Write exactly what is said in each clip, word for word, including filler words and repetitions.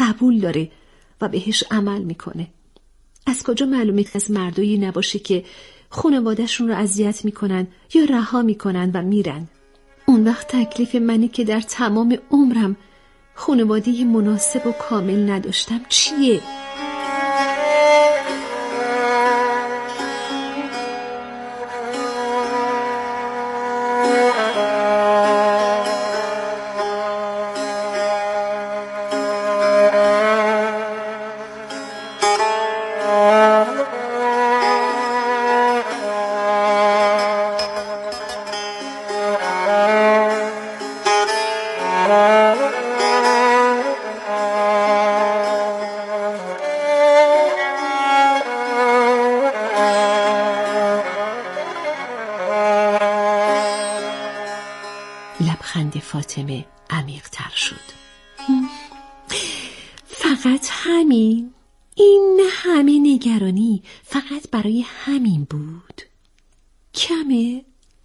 قبول داره و بهش عمل میکنه. از کجا معلومه که از مردایی نباشه که خانواده‌شون رو اذیت میکنن یا رها میکنن و میرن؟ اون وقت تکلیف منی که در تمام عمرم خانواده مناسب و کامل نداشتم چیه؟ لبخند فاطمه عمیق تر شد. فقط همین؟ این همه نگرانی فقط برای همین بود؟ کمه؟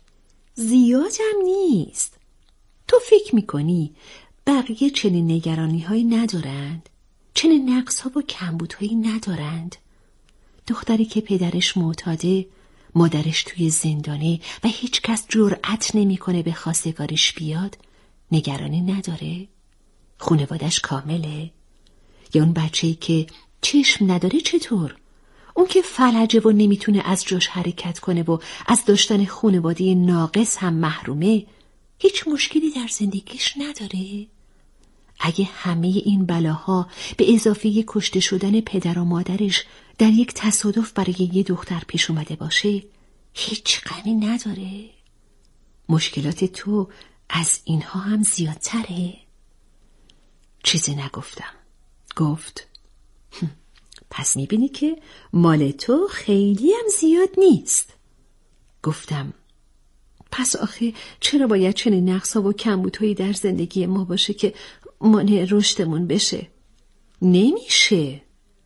زیادم نیست. تو فکر میکنی بقیه چنین نگرانی هایی ندارند؟ چنین نقص ها و کمبود هایی ندارند؟ دختری که پدرش معتاده، مادرش توی زندانه و هیچ کس جرأت نمیکنه به خواستگاریش بیاد، نگرانی نداره؟ خانواده‌اش کامله؟ یا اون بچه‌ای که چشم نداره چطور؟ اون که فلجه و نمیتونه از جاش حرکت کنه و از داشتن خانواده ناقص هم محرومه، هیچ مشکلی در زندگیش نداره؟ اگه همه این بلاها به اضافه کشته شدن پدر و مادرش در یک تصادف برای یه دختر پیش اومده باشه، هیچ غمی نداره؟ مشکلات تو از اینها هم زیادتره؟ چیزی نگفتم. گفت پس میبینی که مال تو خیلی هم زیاد نیست. گفتم پس آخه چرا باید چنین نقصا و کمبودهایی در زندگی ما باشه که مانع رشدمون بشه؟ نمیشه.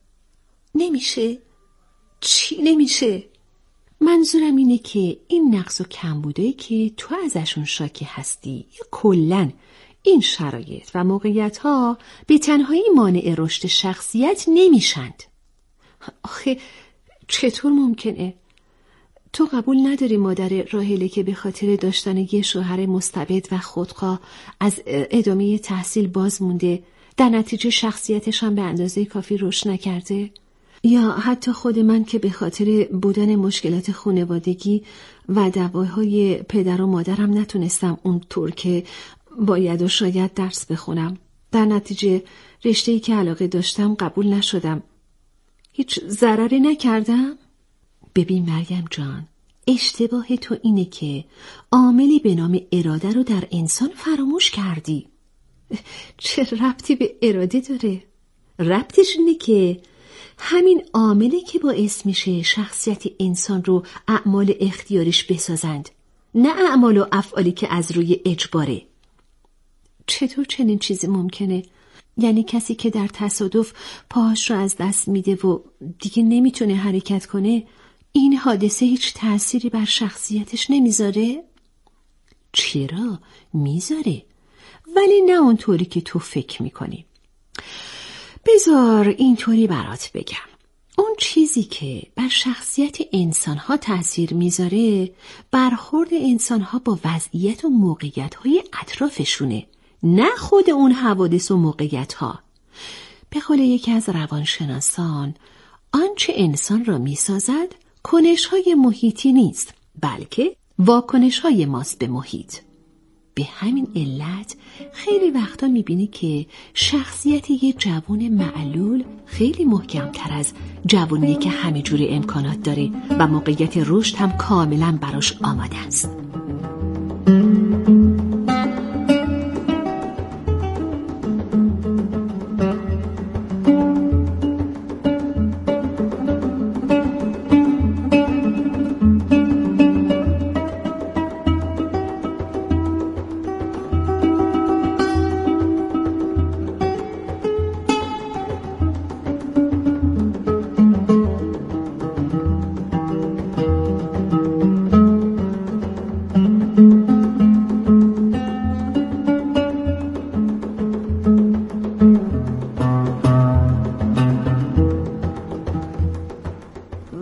نمیشه؟ چی نمیشه؟ منظورم اینه که این نقص و کمبودایی که تو ازشون شاکی هستی یا کلن این شرایط و موقعیت ها به تنهایی مانع رشد شخصیت نمیشند. آخه چطور ممکنه؟ تو قبول نداری مادر راحله که به خاطر داشتن یه شوهر مستبد و خودخواه از ادامه تحصیل باز مونده، در نتیجه شخصیتش هم به اندازه کافی رشد نکرده؟ یا حتی خود من که به خاطر بودن مشکلات خانوادگی و دعواهای پدر و مادرم نتونستم اون طور که باید و شاید درس بخونم، در نتیجه رشته‌ای که علاقه داشتم قبول نشدم. هیچ ضرری نکردم؟ ببین مریم جان، اشتباه تو اینه که عاملی به نام اراده رو در انسان فراموش کردی. چه ربطی به اراده داره؟ ربطش اینه که همین عاملی که باعث میشه شخصیت انسان رو اعمال اختیاریش بسازند، نه اعمال و افعالی که از روی اجباره. چطور چنین چیزی ممکنه؟ یعنی کسی که در تصادف پاهاش رو از دست میده و دیگه نمیتونه حرکت کنه، این حادثه هیچ تأثیری بر شخصیتش نمیذاره؟ چرا؟ میذاره، ولی نه اونطوری که تو فکر میکنی. بذار اینطوری برات بگم. اون چیزی که بر شخصیت انسانها تأثیر میذاره برخورد انسانها با وضعیت و موقعیت‌های اطرافشونه، نه خود اون حوادث و موقعیت‌ها. به قول یکی از روانشناسان، آنچه انسان را میسازد کنش‌های محیطی نیست، بلکه واکنش‌های ماست به محیط. به همین علت خیلی وقتا میبینی که شخصیت یه جوان معلول خیلی محکم‌تر از جوانیه که همه جور امکانات داره و موقعیت رشد هم کاملا براش آماده است.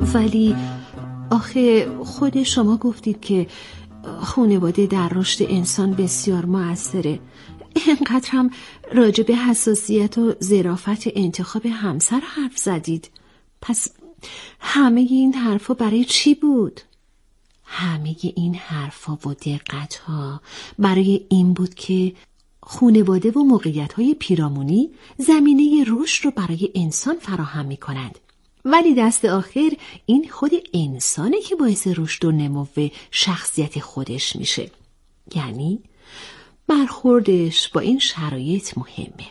ولی آخه خود شما گفتید که خانواده در رشد انسان بسیار موثره. اینقدر هم راجع به حساسیت و ظرافت انتخاب همسر حرف زدید. پس همه این حرفا برای چی بود؟ همه این حرفا و دقتها برای این بود که خانواده و موقعیت‌های پیرامونی زمینه رشد رو برای انسان فراهم می‌کنند. ولی دست آخر این خود انسانه که باعث رشد و نمو شخصیت خودش میشه. یعنی برخوردش با این شرایط مهمه.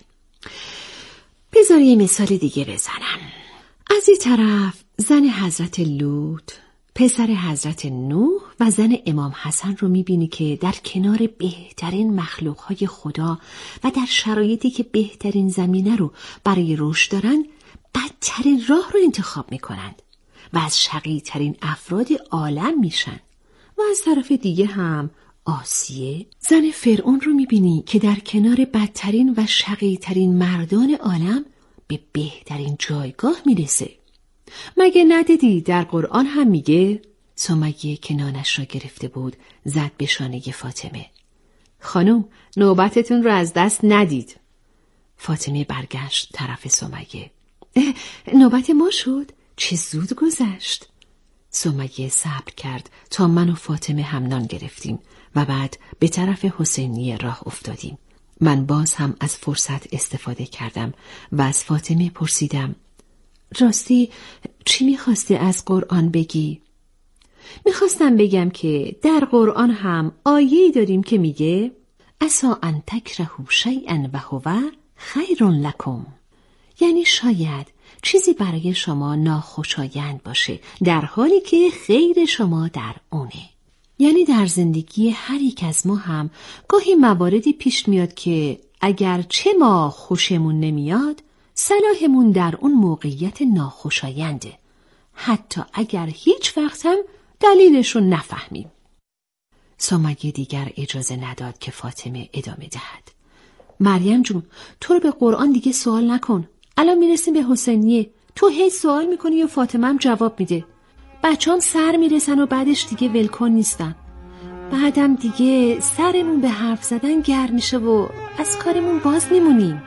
بذار یه مثال دیگه بزنم. از این طرف زن حضرت لوط، پسر حضرت نوح و زن امام حسن رو میبینی که در کنار بهترین مخلوقهای خدا و در شرایطی که بهترین زمینه رو برای رشد دارن بدترین راه رو انتخاب میکنند و از شقی‌ترین افراد عالم میشن. و از طرف دیگه هم آسیه زن فرعون رو میبینی که در کنار بدترین و شقی‌ترین مردان عالم به بهترین جایگاه میرسه. مگه ندیدی در قرآن هم میگه سمیه که نانش را گرفته بود زد به شانه فاطمه. خانم نوبتتون رو از دست ندید. فاطمه برگشت طرف سمیه. نوبت ما شد؟ چه زود گذشت. سمیه صبر کرد تا من و فاطمه هم نان گرفتیم و بعد به طرف حسینیه راه افتادیم. من باز هم از فرصت استفاده کردم و از فاطمه پرسیدم راستی چی میخواستی از قرآن بگی؟ میخواستم بگم که در قرآن هم آیه‌ای داریم که میگه عسا ان تکرهوا شیئا و هو خیر لکم. یعنی شاید چیزی برای شما ناخوشایند باشه در حالی که خیر شما در اونه. یعنی در زندگی هر یک از ما هم گاهی مواردی پیش میاد که اگر چه ما خوشمون نمیاد صلاحمون در اون موقعیت ناخوشاینده، حتی اگر هیچ وقت هم دلیلشون نفهمیم. سمیه دیگر اجازه نداد که فاطمه ادامه دهد. مریم جون تو رو به قرآن دیگه سوال نکن. الان میرسیم به حسینیه. تو هیچ سوال میکنی و فاطمه هم جواب میده. بچه هم سر میرسن و بعدش دیگه ولکن نیستن. بعدم دیگه سرمون به حرف زدن گرم میشه و از کارمون باز میمونیم.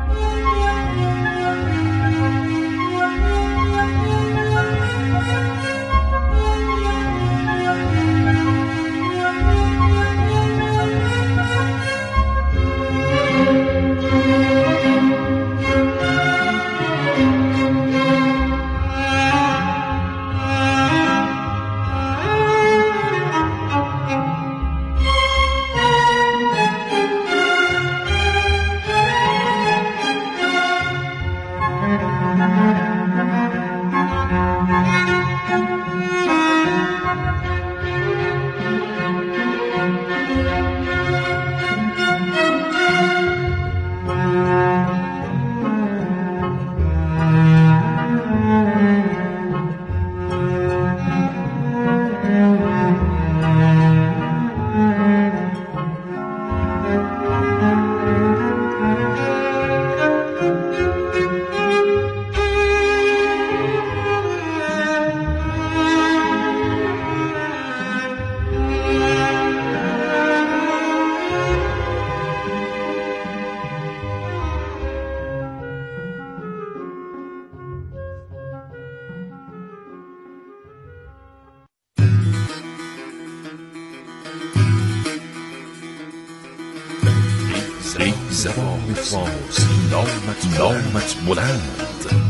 زبان فارسی نامت نامت بلند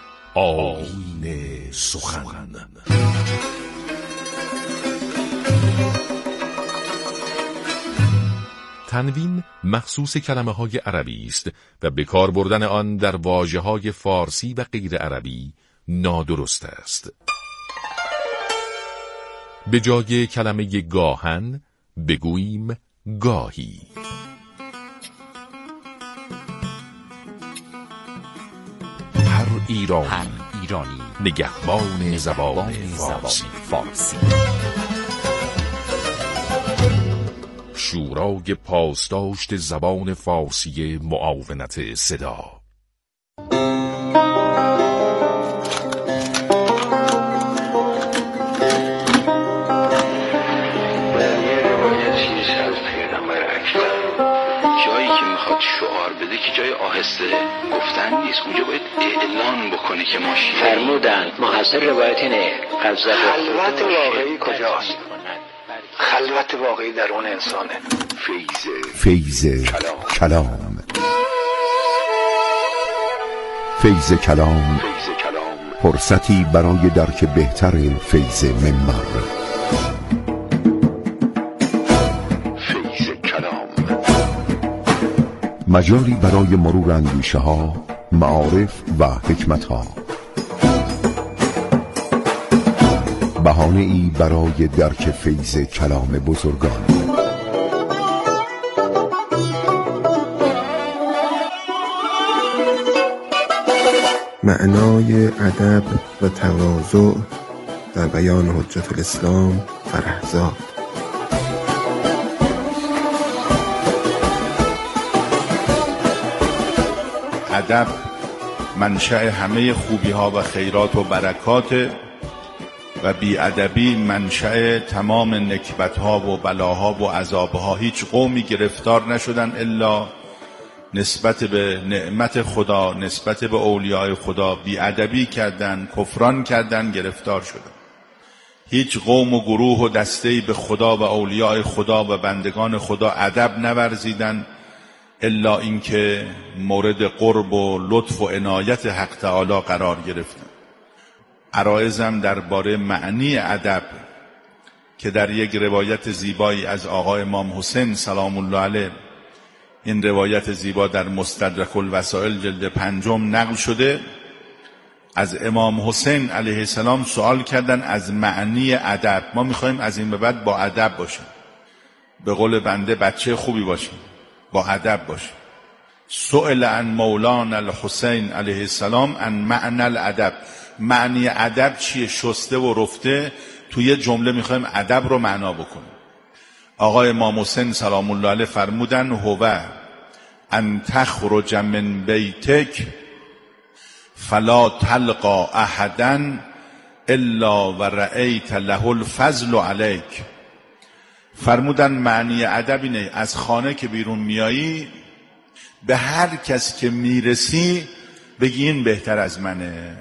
آیین سخن. تنوین مخصوص کلمه های عربی است و به کار بردن آن در واژه های فارسی و غیر عربی نادرست است. به جای کلمه گاهن بگوییم گاهی. هر ایرانی, هر ایرانی نگهبان زبان فارسی. فارسی شورای پاسداشت زبان فارسی معاونت صدا. گفتن نیست، اونجا باید اعلان بکنی که ما شیعه. فرمودند محصل روایت اینه. خلوت واقعی کجاست؟ خلوت واقعی درون انسانه. فیض کلام. فیض کلام فرصتی برای درک بهتر فیض منبر. فیض کلام مجاری برای مرور اندیشه ها، معارف و حکمت ها، بهانه ای برای درک فیض کلام بزرگان. معنای ادب و تواضع در بیان حجت الاسلام فرهزاد. ادب منشأ همه خوبی ها و خیرات و برکات و بی ادبی منشأ تمام نکبت ها و بلاها و عذاب ها. هیچ قومی گرفتار نشدن الا نسبت به نعمت خدا، نسبت به اولیاء خدا بی ادبی کردن، کفران کردن، گرفتار شدن. هیچ قوم و گروه و دسته‌ای به خدا و اولیاء خدا و بندگان خدا ادب نورزیدن الا اینکه مورد قرب و لطف و عنایت حق تعالی قرار گرفتن. عرایزم درباره معنی ادب که در یک روایت زیبایی از آقا امام حسین سلام الله علیه، این روایت زیبا در مستدرک الوسائل جلد پنجم نقل شده، از امام حسین علیه السلام سوال کردن از معنی ادب. ما میخوایم از این به بعد با ادب باشیم، به قول بنده بچه خوبی باشیم، با ادب باشیم. سئل عن مولانا الحسین علیه السلام عن معنی الادب. معنی ادب چیه؟ شسته و رفته توی جمله میخوایم ادب رو معنا بکنیم. آقای امام حسین سلام الله علیه فرمودن هو ان تخرج من بیتک فلا تلقا احدا الا و رأیت له الفضل علیک. فرمودن معنی ادب اینه از خانه که بیرون میایی به هر کس که میرسی بگی این بهتر از منه.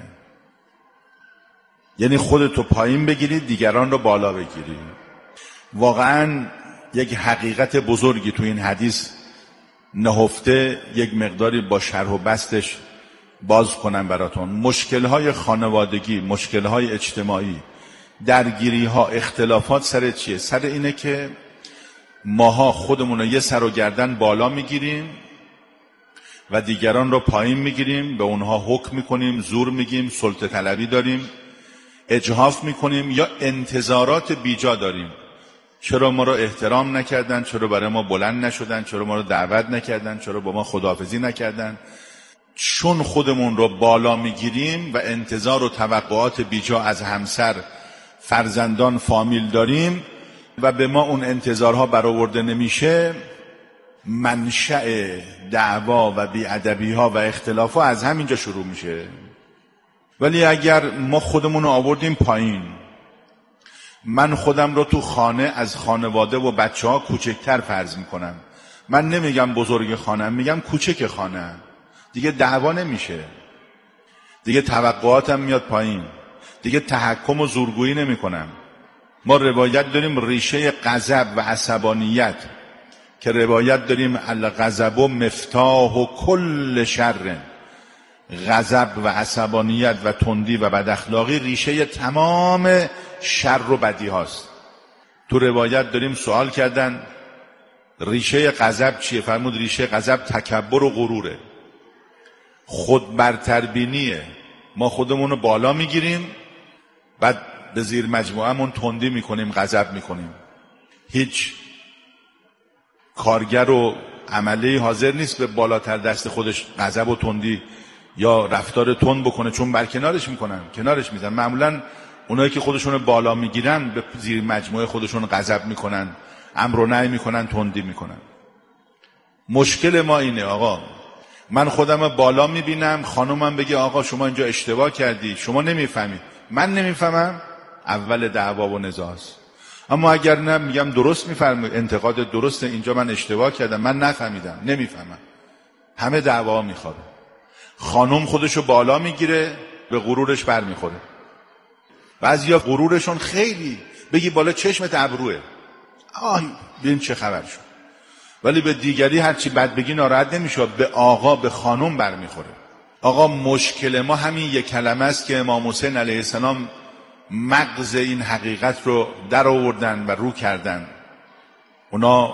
یعنی خودتو پایین بگیری، دیگران رو بالا بگیری. واقعا یک حقیقت بزرگی تو این حدیث نهفته، یک مقداری با شرح و بستش باز کنم براتون. مشکلهای خانوادگی، مشکلهای اجتماعی، درگیریها، اختلافات سر چیه؟ سر اینه که ماها خودمون رو یه سر و گردن بالا میگیریم و دیگران رو پایین میگیریم، به اونها حکم میکنیم، زور میگیم، سلطه طلبی داریم، اجحاف میکنیم یا انتظارات بیجا داریم. چرا ما رو احترام نکردن؟ چرا برای ما بلند نشدن؟ چرا ما رو دعوت نکردن؟ چرا با ما خداحافظی نکردن؟ چون خودمون رو بالا میگیریم و انتظار و توقعات بیجا از همسر، فرزندان، فامیل داریم و به ما اون انتظارها برآورده نمیشه، منشأ دعوا و بی‌ادبی ها و اختلاف ها از همینجا شروع میشه. ولی اگر ما خودمون رو آوردیم پایین، من خودم رو تو خانه از خانواده و بچه ها کوچکتر فرض میکنم، من نمیگم بزرگ خانم، میگم کوچک خانم، دیگه دعوا نمیشه، دیگه توقعاتم میاد پایین، دیگه تحکم و زورگویی نمی کنم. ما روایت داریم ریشه غضب و عصبانیت که روایت داریم الغضب مفتاح و کل شر. غضب و عصبانیت و تندی و بداخلاقی ریشه تمام شر و بدی هاست. تو روایت داریم سوال کردن ریشه غضب چیه؟ فرمود ریشه غضب تکبر و غروره، خود برتربینیه. ما خودمون رو بالا میگیریم، بعد به زیر مجموعمون تندی میکنیم، غضب میکنیم. هیچ کارگر و عملی حاضر نیست به بالاتر دست خودش غضب و تندی یا رفتار تند بکنه، چون برکنارش میکنن، کنارش میزنن. معمولا اونایی که خودشون بالا میگیرن به زیر مجموعه خودشون غضب میکنن، امر و نهی میکنن، تندی میکنن. مشکل ما اینه آقا، من خودم بالا میبینم، خانومم بگه آقا شما اینجا اشتباه کردی، شما نمیفهمی، من نمیفهمم، اول دعوا و نزاع است. اما اگر نه میگم درست میفهمی، انتقاد درسته، اینجا من اشتباه کردم، من نفهمیدم، نمیفهمم، همه دعوا میخوابه. خانم خودشو بالا میگیره، به غرورش بر میخوره. بعضیا غرورشون خیلی بگی بالا چشمت ابروه، آه ببین چه خبر شد. ولی به دیگری هرچی بد بگی ناراحت نمیشه، به آقا به خانم بر میخوره. آقا مشکل ما همین یک کلمه است که امام حسین علیه السلام مغز این حقیقت رو در آوردن و رو کردن. اونا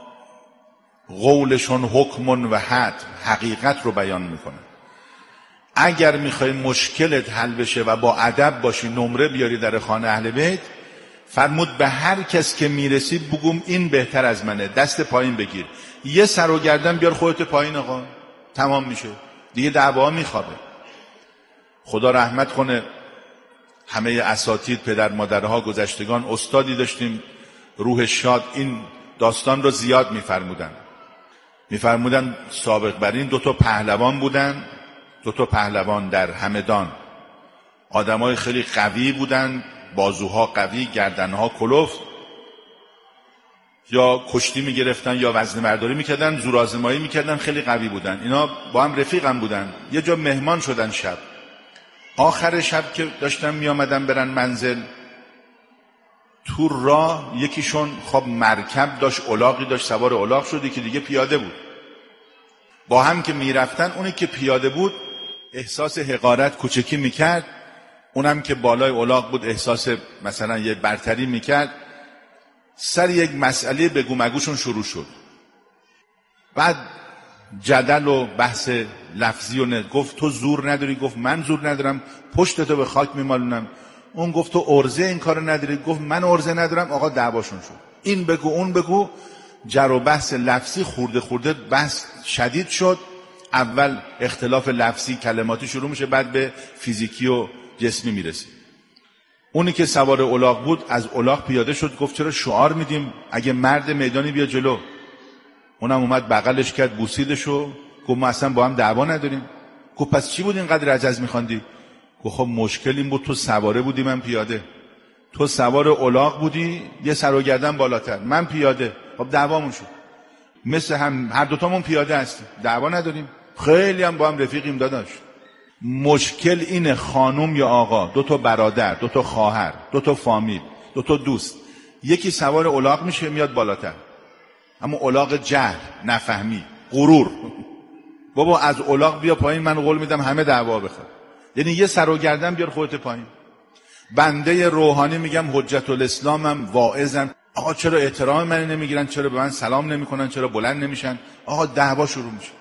قولشون حکم و حد، حقیقت رو بیان میکنن. اگر میخوای مشکلت حل بشه و با ادب باشی، نمره بیاری در خانه اهل بیت، فرمود به هر کس که میرسی بگم این بهتر از منه، دست پایین بگیر، یه سر و گردن بیار خودت پایین، آقا تمام میشه دیگه، دعوا میخوابه. خدا رحمت کنه همه اساتید، پدر مادرها، گذشتگان. استادی داشتیم روح شاد، این داستان رو زیاد میفرمودن. میفرمودن سابق بر این دو تا پهلوان بودن، دو تا پهلوان در همدان، آدمای خیلی قوی بودن، بازوها قوی، گردنها کلفت، یا کشتی میگرفتن یا وزنه برداری میکردن، زورآزمایی میکردن، خیلی قوی بودن. اینا با هم رفیق هم بودن. یه جا مهمان شدن شب. آخر شب که داشتن میامدن برن منزل، تو راه یکیشون خب مرکب داشت، الاغی داشت، سوار الاغ شد، که دیگه پیاده بود. با هم که میرفتن، اونی که پیاده بود احساس حقارت کوچکی میکرد، اونم که بالای الاغ بود احساس مثلا یه برتری میکرد. سر یک مسئله بگو مگوشون شروع شد. بعد جدل و بحث لفظی و نه. گفت تو زور نداری، گفت من زور ندارم، پشتتو به خاک میمالونم. اون گفت تو ارزه این کارو نداری، گفت من ارزه ندارم. آقا دعواشون شد، این بگو اون بگو، جر و بحث لفظی خورده خورده بحث شدید شد. اول اختلاف لفظی کلماتی شروع میشه، بعد به فیزیکی و جسمی میرسه. اونی که سوار الاغ بود از الاغ پیاده شد، گفت چرا شعار میدیم اگه مرد میدانی بیا جلو. اونم اومد بغلش کرد، بوسیدشو، گفت ما اصلا با هم دعوا نداریم. گفت پس چی بود اینقدر عجز میخواندی؟ گفت خب مشکل این بود تو سواره بودی من پیاده، تو سوار الاغ بودی یه سر و گردن بالاتر، من پیاده. خب دعوامون شد. مثل هم هر دوتامون پیاده هستیم، دعوا نداریم، خیلی هم با هم رفیقیم داداش. مشکل اینه خانم یا آقا، دو تا برادر، دو تا خواهر، دو تا فامیل، دو تا دوست، یکی سوار الاغ میشه میاد بالاتر، اما الاغ جهل، نفهمی، غرور. بابا از الاغ بیا پایین، من قول میدم همه دعوا بخواد. یعنی یه سر و گردن بیار خودت پایین. بنده روحانی میگم حجت الاسلامم، واعظم، آقا چرا احترام من نمیگیرن، چرا به من سلام نمیکنن، چرا بلند نمیشن؟ آقا دعوا شروع میشه.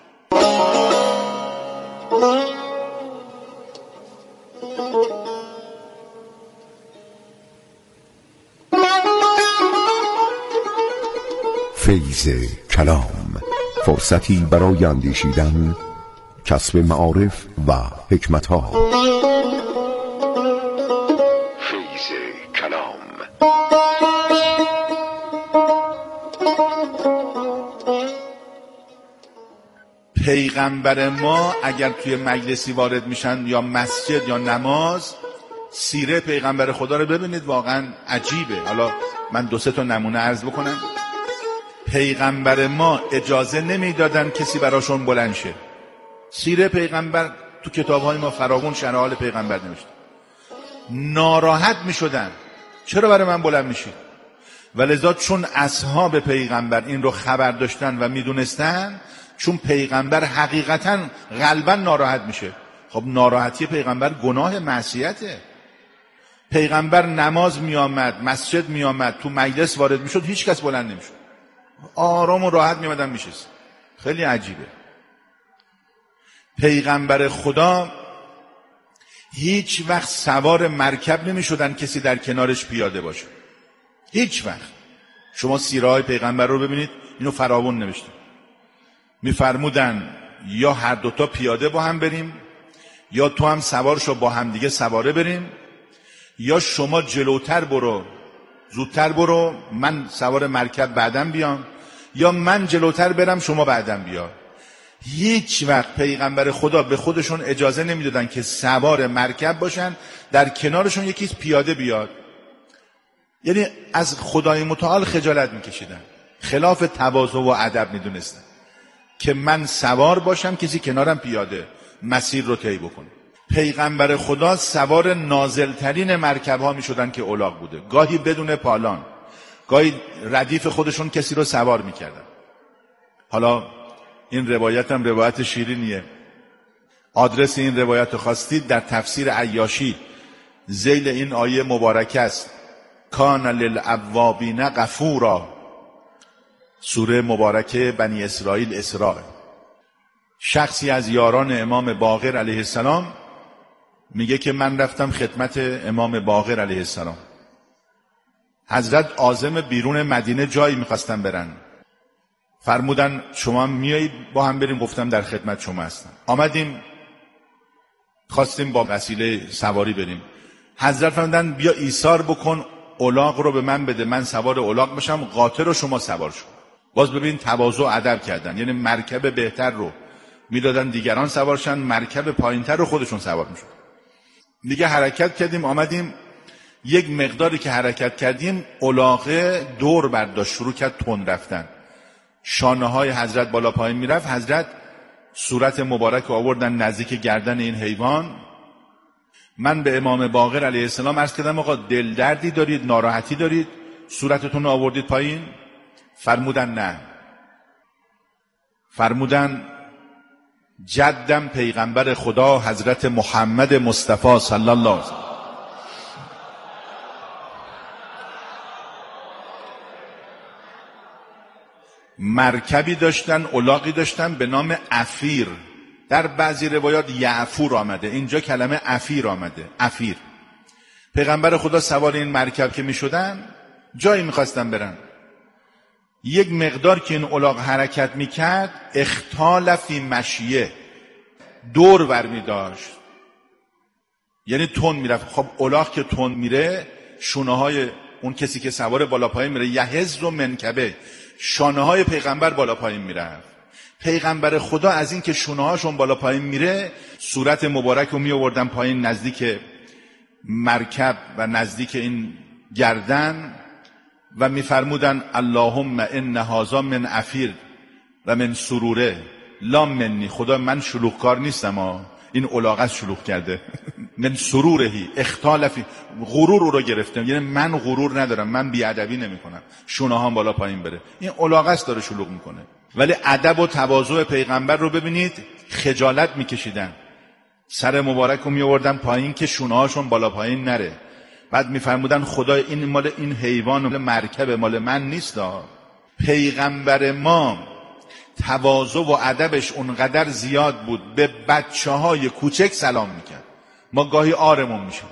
فیض کلام، فرصتی برای اندیشیدن، کسب معارف و حکمت‌ها. فیض کلام. پیغمبر ما اگر توی مجلسی وارد میشن یا مسجد یا نماز، سیره پیغمبر خدا رو ببینید، واقعا عجیبه. حالا من دو سه تا نمونه عرض بکنم. پیغمبر ما اجازه نمیدادن کسی براشون بلند شه. سیره پیغمبر تو کتاب‌های ما فراوون شرح حال پیغمبر نوشته. ناراحت میشدن، چرا برای من بلند میشی؟ ولذا چون اصحاب پیغمبر این رو خبر داشتن و میدونستن، چون پیغمبر حقیقتا قلبا ناراحت میشه. خب ناراحتی پیغمبر گناه معصیته. پیغمبر نماز میامد، مسجد میامد، تو مجلس وارد میشد، هیچ کس بلند نمیشد، آرام و راحت میامدن میشست. خیلی عجیبه. پیغمبر خدا هیچ وقت سوار مرکب نمیشدن کسی در کنارش پیاده باشه، هیچ وقت. شما سیره های پیغمبر رو ببینید، اینو فراوون نوشته. میفرمودن یا هر دوتا پیاده با هم بریم، یا تو هم سوار شو با هم دیگه سواره بریم، یا شما جلوتر برو زودتر برو من سوار مرکب بعدم بیام، یا من جلوتر برم شما بعدم بیا. هیچ وقت پیغمبر خدا به خودشون اجازه نمیدادن که سوار مرکب باشن در کنارشون یکی پیاده بیاد. یعنی از خدای متعال خجالت میکشیدن، خلاف تواضع و ادب میدونستن که من سوار باشم کسی کنارم پیاده. مسیر رو طی بکنه. پیغمبر خدا سوار نازلترین مرکب ها می شدن که الاغ بوده، گاهی بدون پالان، گاهی ردیف خودشون کسی رو سوار می کردن. حالا این روایت هم روایت شیرینیه. آدرس این روایت خواستید در تفسیر عیاشی ذیل این آیه مبارکه است. کان للأوابین غفورا، سوره مبارکه بنی اسرائیل اسراء. شخصی از یاران امام باقر علیه السلام میگه که من رفتم خدمت امام باقر علیه السلام. حضرت عازم بیرون مدینه جایی میخواستن برن، فرمودن شما میایید با هم بریم؟ گفتم در خدمت شما هستم. آمدیم خواستیم با وسیله سواری بریم. حضرت فرمودن بیا ایثار بکن، الاغ رو به من بده، من سوار الاغ بشم، قاطر رو شما سوار شو. باز ببین تواضع ادب کردن، یعنی مرکب بهتر رو میدادن دیگران سوارشن، مرکب پایینتر رو خودشون سوار میشن. دیگه حرکت کردیم، آمدیم یک مقداری که حرکت کردیم الاغه دور برداشت، شروع کرد تند رفتن، شانه های حضرت بالا پایین میرفت. حضرت صورت مبارک آوردن نزدیک گردن این حیوان. من به امام باقر علیه السلام عرض کردم آقا دل دردی دارید، ناراحتی دارید، صورتتون رو آوردید پایین؟ فرمودن نه. فرمودن جدم پیغمبر خدا حضرت محمد مصطفی صلی الله علیه وسلم مرکبی داشتن، الاغی داشتن به نام عفیر. در بعضی روایات یعفور آمده، اینجا کلمه عفیر آمده. عفیر. پیغمبر خدا سوار این مرکب که می شدن جایی می خواستن برن. یک مقدار که این الاغ حرکت می کرد اختال فی مشیه، دور ور می داشت، یعنی تند می رفت. خب الاغ که تند میره شونه های اون کسی که سوار بالا پایین میره، یهز و منکبه، شانه های پیغمبر بالا پایین میرفت. پیغمبر خدا از این که شونه هاشون بالا پایین میره صورت مبارک رو می آوردن پایین نزدیک مرکب و نزدیک این گردن و میفرمودن اللهم ان هذا من عفیر و من سروره لا منی. خدا من شلوغکار نیستم ها، این الاغه شلوغ کرده. من سرورهی اختال فی، غرور رو گرفتم، یعنی من غرور ندارم، من بیادبی نمی کنم، شونه هام بالا پایین بره. این الاغه است داره شلوغ میکنه. ولی ادب و تواضع پیغمبر رو ببینید، خجالت میکشیدن، سر مبارک رو میآوردن پایین که شونه هاشون بالا پایین نره. بعد میفرمودن خدا این مال این حیوان مال مرکب مال من نیست. پیغمبر ما تواضع و ادبش اونقدر زیاد بود، به بچه های کوچک سلام میکرد. ما گاهی آرمون میشه،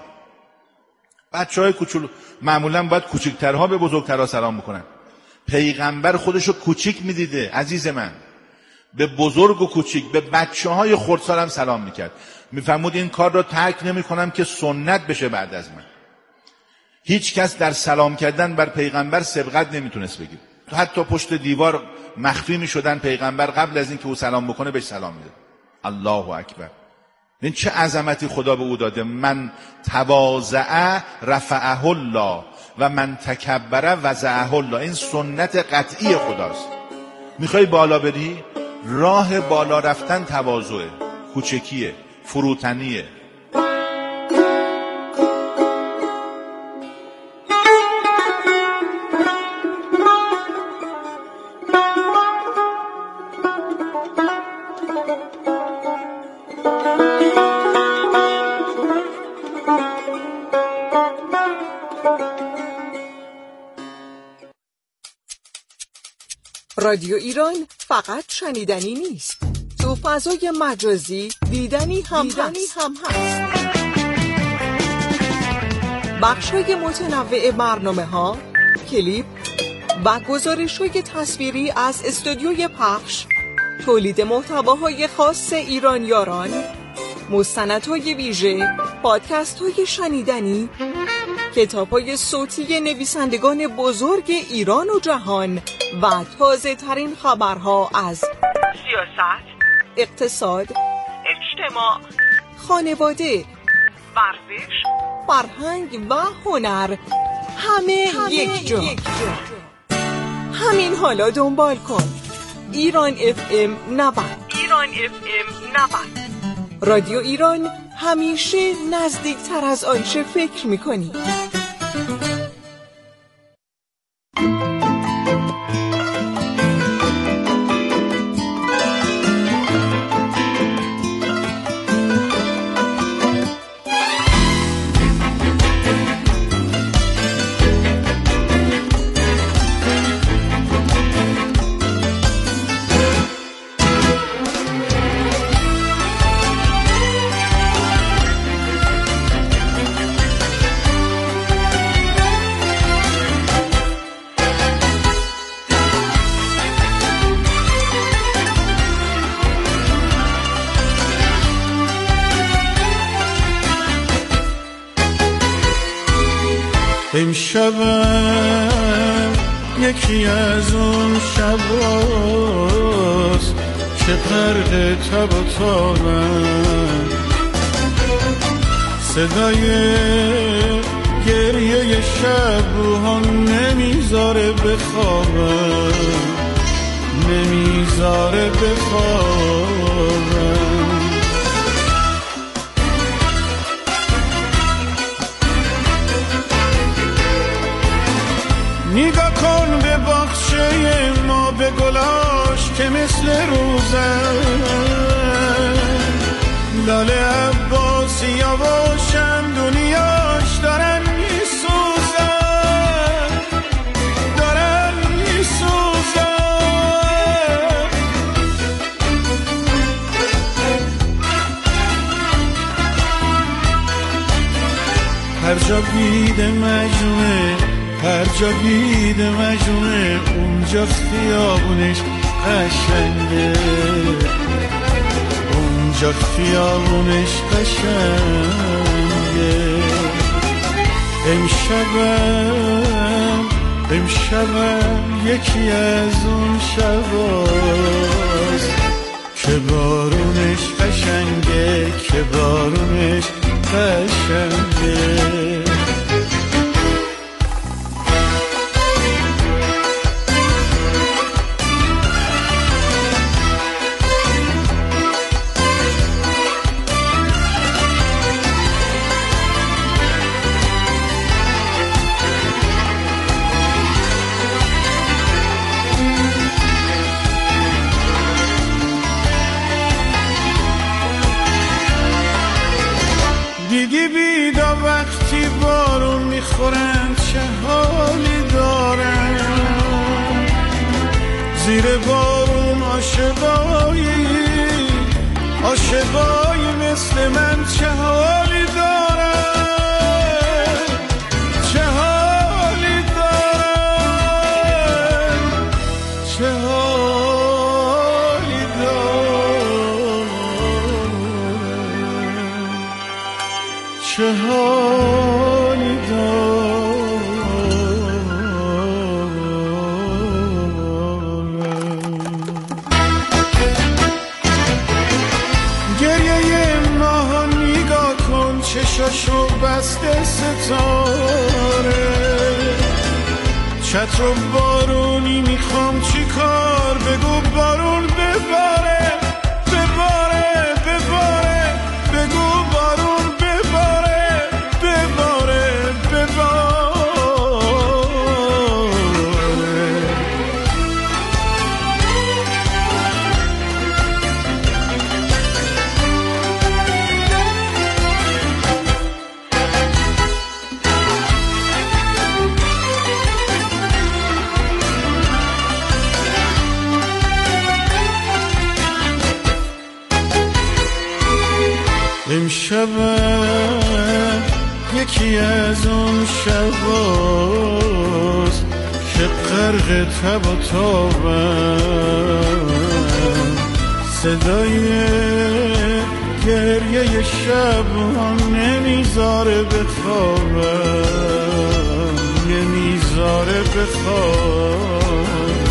بچه های کوچولو معمولا باید کوچکترها به بزرگترها سلام بکنن. پیغمبر خودشو کوچیک میدیده عزیز من، به بزرگ و کوچیک، به بچه های خردسال هم سلام میکرد. میفرمود این کار رو ترک نمی کنم که سنت بشه بعد از من. هیچ کس در سلام کردن بر پیغمبر سبقت نمیتونست بگیر. حتی پشت دیوار مخفی میشدن، پیغمبر قبل از اینکه او سلام بکنه بهش سلام میده. الله اکبر. این چه عظمتی خدا به او داده. من تواضع رفعه الله و من تکبر وضعه الله. این سنت قطعی خداست. میخوای بالا بری؟ راه بالا رفتن تواضعه، کوچکیه، فروتنیه. رادیو ایران فقط شنیدنی نیست، تو فضای مجازی دیدنی هم دیدنی هست. هم هست. بخش‌های متنوع برنامه‌ها، کلیپ و گزارش‌های تصویری از استودیوی پخش، تولید محتواهای خاص ایرانیاران، مستندهای ویژه، پادکست‌های شنیدنی، کتاب‌های صوتی نویسندگان بزرگ ایران و جهان و تازه ترین خبرها از سیاست، اقتصاد، اجتماع، خانواده، ورزش، فرهنگ و هنر، همه, همه یک جا. یک جا. همین حالا دنبال کن ایران اف ام نود. ایران اف ام نود. رادیو ایران همیشه نزدیکتر از آنچه فکر می‌کنی. امشبم یکی از اون شباست که غرق تب و تابم، صدای گریه شبها نمیذاره بخوابم، نمیذاره بخوابم. نگاه کن به باغچه ما، به گلاش که مثل روزن، لاله عباسیا و شمدونیاش دارن میسوزن، دارن میسوزن. هر جا بید مجنونه، هر جا بید مجنونه، اونجا خیابونش قشنگه، اونجا خیابونش قشنگه. امشبم امشبم یکی از اون شباست که بارونش قشنگه، که بارونش قشنگه. دیدی بیدا وقتی بارون میخورن چه حالی دارن، زیر بارون عاشقایی عاشقایی مثل من چه حالی دارن، چه حالی دارن، چه حالی دارن، چه حالی دارم. گریه ماها نگاه کن، چشاشو بسته ستاره، چتر و بارونی میخوام چی کار، بگو بارون بباره بباره بباره، بگو بارون بباره بباره بباره. امشبم یکی از اون شباست که غرق تب و تابم، صدای گریه شب هم نمیذاره بخوابم، نمیذاره بخوابم.